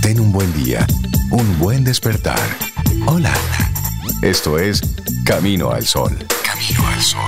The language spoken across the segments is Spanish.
Ten un buen día, un buen despertar. Hola. Esto es Camino al Sol. Camino al Sol.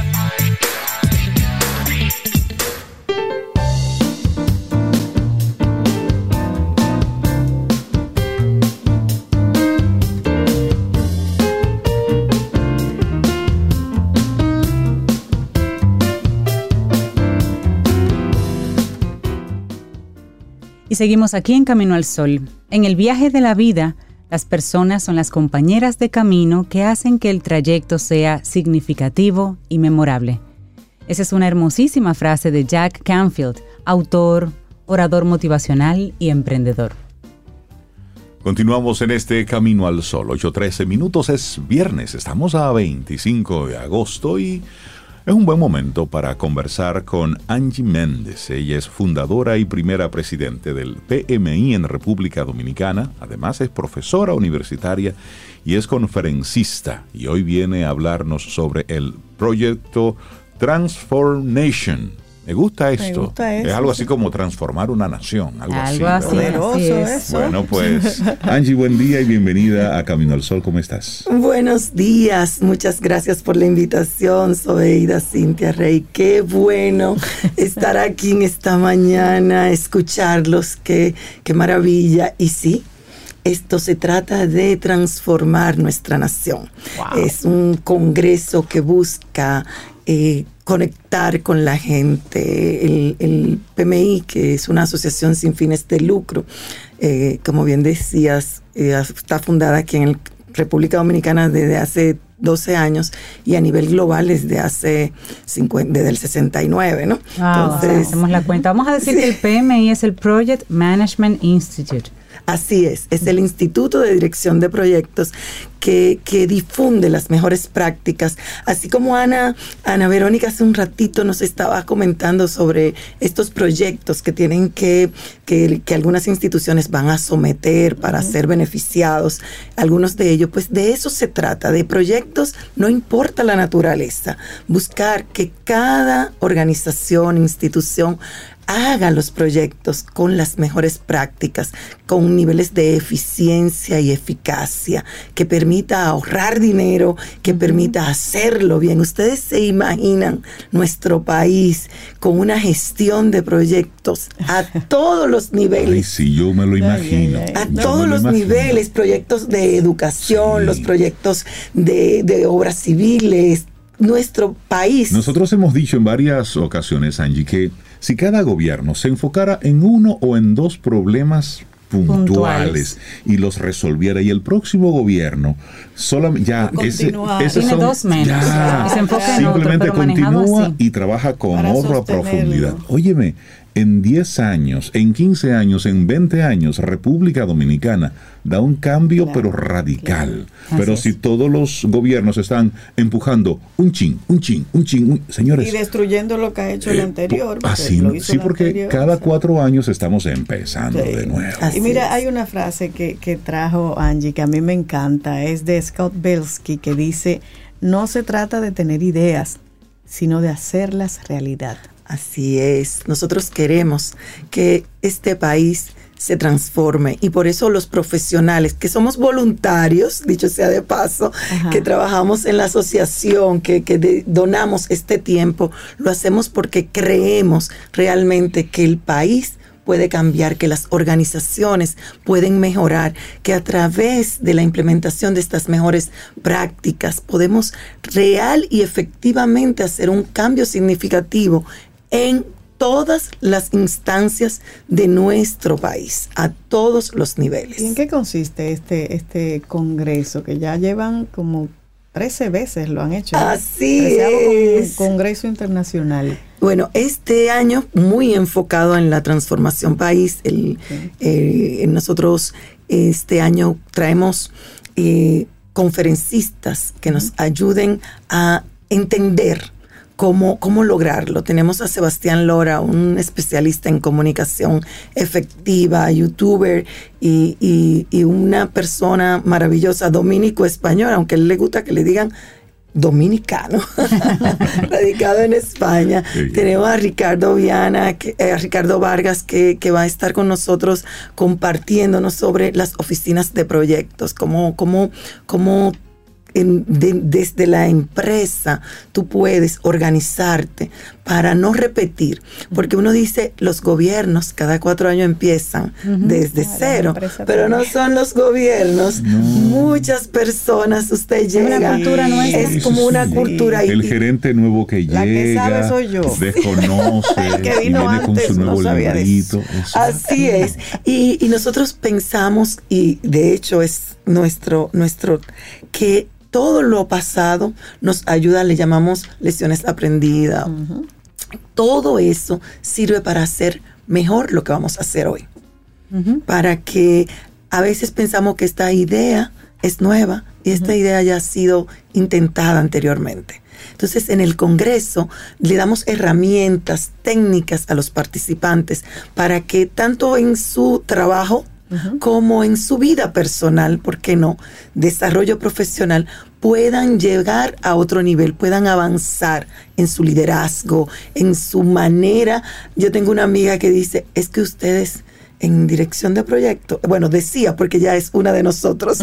Y seguimos aquí en Camino al Sol. En el viaje de la vida, las personas son las compañeras de camino que hacen que el trayecto sea significativo y memorable. Esa es una hermosísima frase de Jack Canfield, autor, orador motivacional y emprendedor. Continuamos en este Camino al Sol. 8:13 minutos, es viernes, estamos a 25 de agosto y es un buen momento para conversar con Angie Méndez. Ella es fundadora y primera presidente del PMI en República Dominicana. Además es profesora universitaria y es conferencista. Y hoy viene a hablarnos sobre el proyecto Transformation. Me gusta esto. Me gusta eso. Es algo así como transformar una nación. Algo así. Poderoso eso. Bueno, pues, Angie, buen día y bienvenida a Camino al Sol. ¿Cómo estás? Buenos días. Muchas gracias por la invitación, Sobeida, Cintia, Rey. Qué bueno estar aquí en esta mañana, escucharlos. Qué maravilla. Y sí, esto se trata de transformar nuestra nación. Wow. Es un congreso que busca conectar con la gente. El PMI, que es una asociación sin fines de lucro, como bien decías, está fundada aquí en República Dominicana desde hace 12 años y a nivel global desde desde el 69, ¿no? Wow, entonces, hacemos la cuenta. Vamos a decir que el PMI es el Project Management Institute. Así es el Instituto de Dirección de Proyectos que difunde las mejores prácticas, así como Ana Verónica hace un ratito nos estaba comentando sobre estos proyectos que tienen que algunas instituciones van a someter para ser beneficiados, algunos de ellos, pues de eso se trata, de proyectos, no importa la naturaleza, buscar que cada organización, institución haga los proyectos con las mejores prácticas, con niveles de eficiencia y eficacia, que permita ahorrar dinero, que permita hacerlo bien. Ustedes se imaginan nuestro país con una gestión de proyectos a todos los niveles. Ay, sí, yo me lo imagino. A todos los niveles, proyectos de educación, sí, los proyectos de obras civiles, nuestro país. Nosotros hemos dicho en varias ocasiones, Angie, que si cada gobierno se enfocara en uno o en dos problemas puntuales y los resolviera, y el próximo gobierno solamente ya tiene dos menos, ya, se enfoca simplemente en otro, continúa y trabaja con para otra profundidad. Óyeme, en 10 años, en 15 años, en 20 años, República Dominicana da un cambio, claro, pero radical. Claro. Pero si todos los gobiernos están empujando un chin, señores. Y destruyendo lo que ha hecho el anterior. Así, sí, porque anterior, cada 4 años estamos empezando de nuevo. Y mira, hay una frase que trajo Angie que a mí me encanta, es de Scott Belsky, que dice: no se trata de tener ideas, sino de hacerlas realidad. Así es, nosotros queremos que este país se transforme y por eso los profesionales que somos voluntarios, dicho sea de paso, ajá, que trabajamos en la asociación, que donamos este tiempo, lo hacemos porque creemos realmente que el país puede cambiar, que las organizaciones pueden mejorar, que a través de la implementación de estas mejores prácticas podemos real y efectivamente hacer un cambio significativo en todas las instancias de nuestro país, a todos los niveles. ¿Y en qué consiste este congreso que ya llevan como 13 veces lo han hecho? Así es. Un congreso internacional. Bueno, este año muy enfocado en la transformación país. Nosotros este año traemos conferencistas que nos ayuden a entender ¿Cómo lograrlo? Tenemos a Sebastián Lora, un especialista en comunicación efectiva, youtuber y una persona maravillosa, dominico español, aunque a él le gusta que le digan dominicano, radicado en España. Sí. Tenemos a Ricardo Viana, a Ricardo Vargas, que va a estar con nosotros compartiéndonos sobre las oficinas de proyectos, cómo desde la empresa tú puedes organizarte para no repetir, porque uno dice los gobiernos cada 4 años empiezan desde cero, pero no son los gobiernos, muchas personas, usted llega, una cultura nuestra. Es como una cultura. El gerente nuevo que llega, que sabe soy yo. Desconoce, que vino y viene con su nuevo librito. Así es, y nosotros pensamos, y de hecho es nuestro que todo lo pasado nos ayuda, le llamamos lecciones aprendidas. Todo eso sirve para hacer mejor lo que vamos a hacer hoy. Para que a veces pensamos que esta idea es nueva y esta idea ya ha sido intentada anteriormente. Entonces, en el Congreso le damos herramientas técnicas a los participantes para que tanto en su trabajo como en su vida personal, ¿por qué no?, desarrollo profesional, puedan llegar a otro nivel, puedan avanzar en su liderazgo, en su manera. Yo tengo una amiga que dice, es que ustedes en dirección de proyecto, bueno, decía, porque ya es una de nosotros,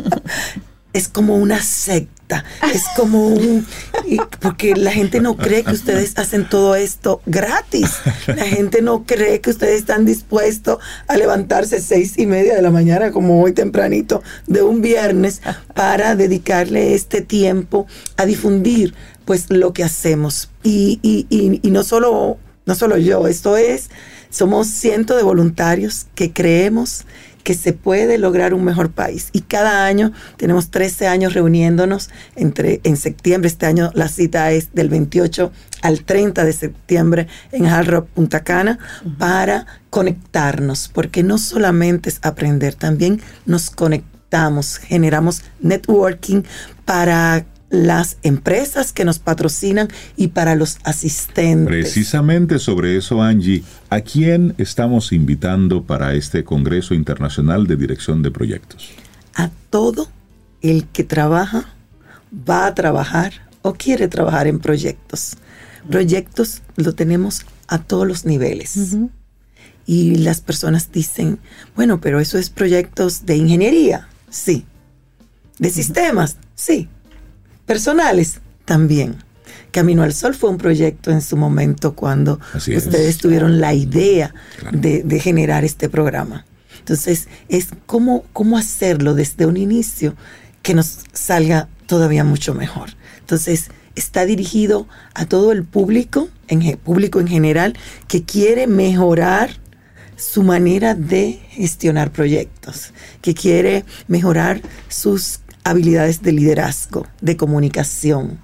es como una secta, es como porque la gente no cree que ustedes hacen todo esto gratis, la gente no cree que ustedes están dispuestos a levantarse 6:30 de la mañana, como hoy tempranito, de un viernes, para dedicarle este tiempo a difundir, pues, lo que hacemos, y no solo yo, somos cientos de voluntarios que creemos que se puede lograr un mejor país. Y cada año, tenemos 13 años reuniéndonos en septiembre. Este año la cita es del 28 al 30 de septiembre en Hard Rock, Punta Cana, para conectarnos, porque no solamente es aprender, también nos conectamos, generamos networking para las empresas que nos patrocinan y para los asistentes. Precisamente sobre eso, Angie, ¿a quién estamos invitando para este Congreso Internacional de Dirección de Proyectos? A todo el que trabaja, va a trabajar o quiere trabajar en proyectos. Proyectos lo tenemos a todos los niveles. Y las personas dicen, bueno, pero eso es proyectos de ingeniería. Sí. De sistemas. Sí. Personales, también. Camino al Sol fue un proyecto en su momento cuando ustedes tuvieron la idea de generar este programa. Entonces, es cómo hacerlo desde un inicio que nos salga todavía mucho mejor. Entonces, está dirigido a todo el público en general, que quiere mejorar su manera de gestionar proyectos, que quiere mejorar sus habilidades de liderazgo, de comunicación,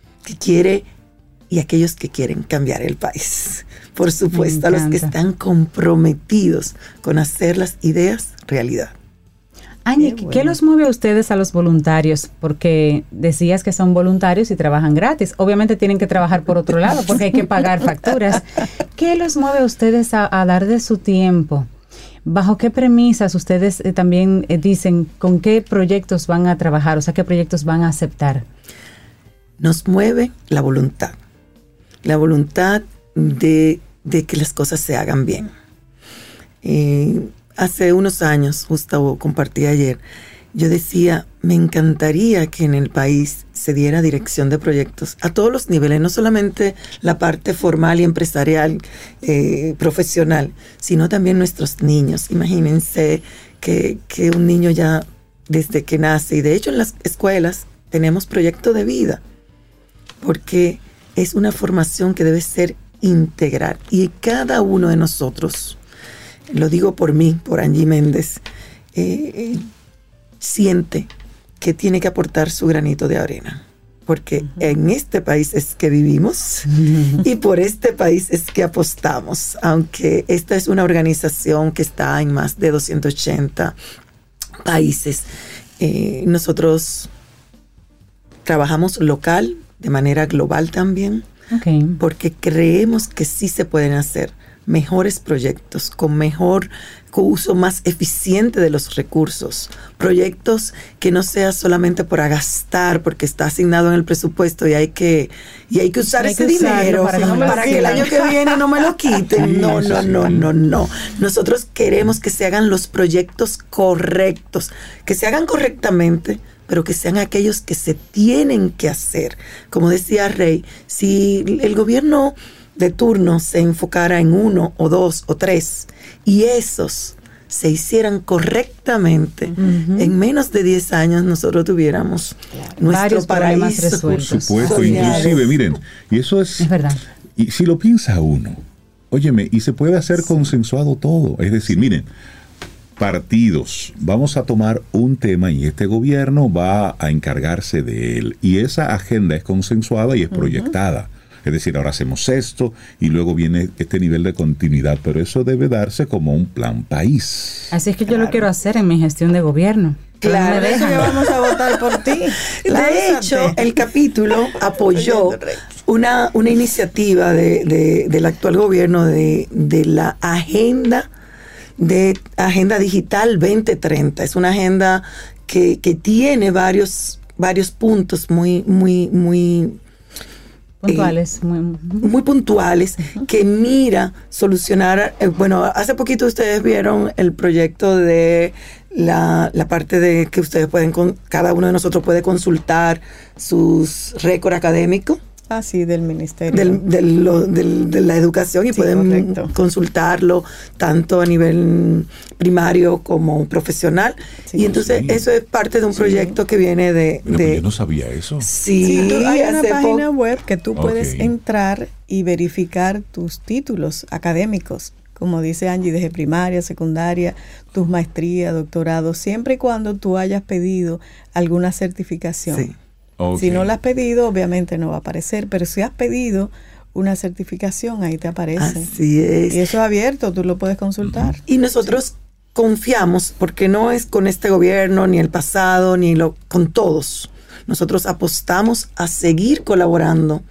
y aquellos que quieren cambiar el país. Por supuesto, a los que están comprometidos con hacer las ideas realidad. Angie, ¿qué los mueve a ustedes, a los voluntarios? Porque decías que son voluntarios y trabajan gratis. Obviamente tienen que trabajar por otro lado porque hay que pagar facturas. ¿Qué los mueve a ustedes a dar de su tiempo? ¿Bajo qué premisas ustedes también dicen con qué proyectos van a trabajar? O sea, ¿qué proyectos van a aceptar? Nos mueve la voluntad de que las cosas se hagan bien. Hace unos años, Gustavo compartí ayer, yo decía, me encantaría que en el país se diera dirección de proyectos a todos los niveles, no solamente la parte formal y empresarial, profesional, sino también nuestros niños. Imagínense que un niño ya desde que nace, y de hecho en las escuelas tenemos proyecto de vida, porque es una formación que debe ser integral. Y cada uno de nosotros, lo digo por mí, por Angie Méndez, siente que tiene que aportar su granito de arena, porque en este país es que vivimos y por este país es que apostamos, aunque esta es una organización que está en más de 280 países. Nosotros trabajamos local, de manera global también, porque creemos que sí se pueden hacer mejores proyectos, con mejor uso más eficiente de los recursos, proyectos que no sea solamente para gastar porque está asignado en el presupuesto y hay que usar ese dinero para que el año que viene no me lo quiten. No. Nosotros queremos que se hagan los proyectos correctos, que se hagan correctamente, pero que sean aquellos que se tienen que hacer. Como decía Rey, si el gobierno de turno se enfocara en 1 o 2 o 3 y esos se hicieran correctamente, en menos de 10 años nosotros tuviéramos nuestro paraíso. Por supuesto, inclusive, miren, y eso es verdad. Y si lo piensa uno, óyeme, y se puede hacer consensuado todo. Es decir, miren, partidos, vamos a tomar un tema y este gobierno va a encargarse de él. Y esa agenda es consensuada y es proyectada. Es decir, ahora hacemos esto y luego viene este nivel de continuidad, pero eso debe darse como un plan país. Así es que yo lo quiero hacer en mi gestión de gobierno. Claro, eso que vamos a votar por ti. De hecho, el capítulo apoyó una iniciativa del actual gobierno de la Agenda Digital 2030. Es una agenda que tiene varios puntos muy puntuales, muy puntuales, que mira solucionar. Hace poquito ustedes vieron el proyecto de la parte de que ustedes cada uno de nosotros puede consultar sus récords académicos. Sí, del Ministerio. De la educación, y pueden consultarlo tanto a nivel primario como profesional. Y entonces eso es parte de un proyecto que viene de... Yo no sabía eso. Sí, hay una página web que tú puedes entrar y verificar tus títulos académicos, como dice Angie, desde primaria, secundaria, tus maestrías, doctorados, siempre y cuando tú hayas pedido alguna certificación. Sí. Si no la has pedido, obviamente no va a aparecer, pero si has pedido una certificación, ahí te aparece. Así es. Y eso es abierto, tú lo puedes consultar. Y nosotros confiamos, porque no es con este gobierno, ni el pasado, con todos. Nosotros apostamos a seguir colaborando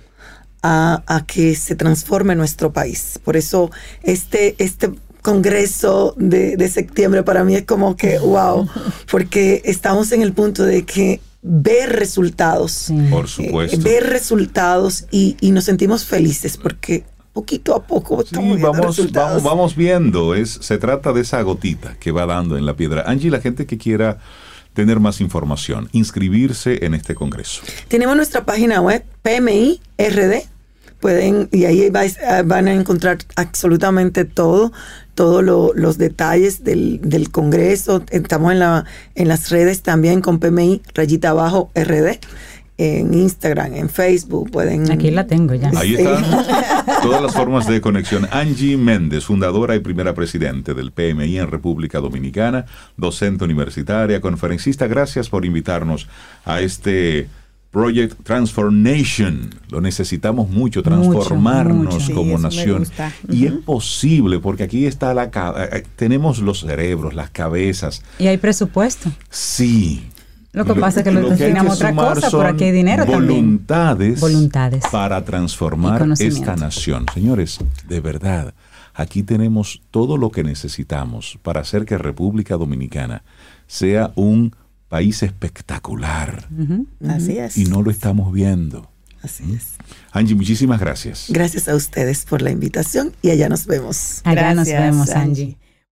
a que se transforme nuestro país. Por eso este Congreso de septiembre para mí es como que wow, porque estamos en el punto de que ver resultados. Por supuesto. Ver resultados y nos sentimos felices porque poquito a poco estamos viendo resultados. Vamos viendo. Se trata de esa gotita que va dando en la piedra. Angie, la gente que quiera tener más información, inscribirse en este congreso. Tenemos nuestra página web, PMI RD. Y ahí van a encontrar absolutamente todos los detalles del Congreso. Estamos en las redes también con PMI _RD, en Instagram, en Facebook. Aquí la tengo ya. Ahí están todas las formas de conexión. Angie Méndez, fundadora y primera presidente del PMI en República Dominicana, docente universitaria, conferencista. Gracias por invitarnos a este Project Transformation. Lo necesitamos mucho, transformarnos como nación. Y es posible, porque aquí está tenemos los cerebros, las cabezas. Y hay presupuesto. Sí. Lo que pasa es que lo destinamos a otra cosa, por aquí hay dinero voluntades también. Para transformar esta nación. Señores, de verdad, aquí tenemos todo lo que necesitamos para hacer que República Dominicana sea un país espectacular. Así es. Y no lo estamos viendo. Así es. Angie, muchísimas gracias. Gracias a ustedes por la invitación y allá nos vemos. Allá nos vemos, Angie.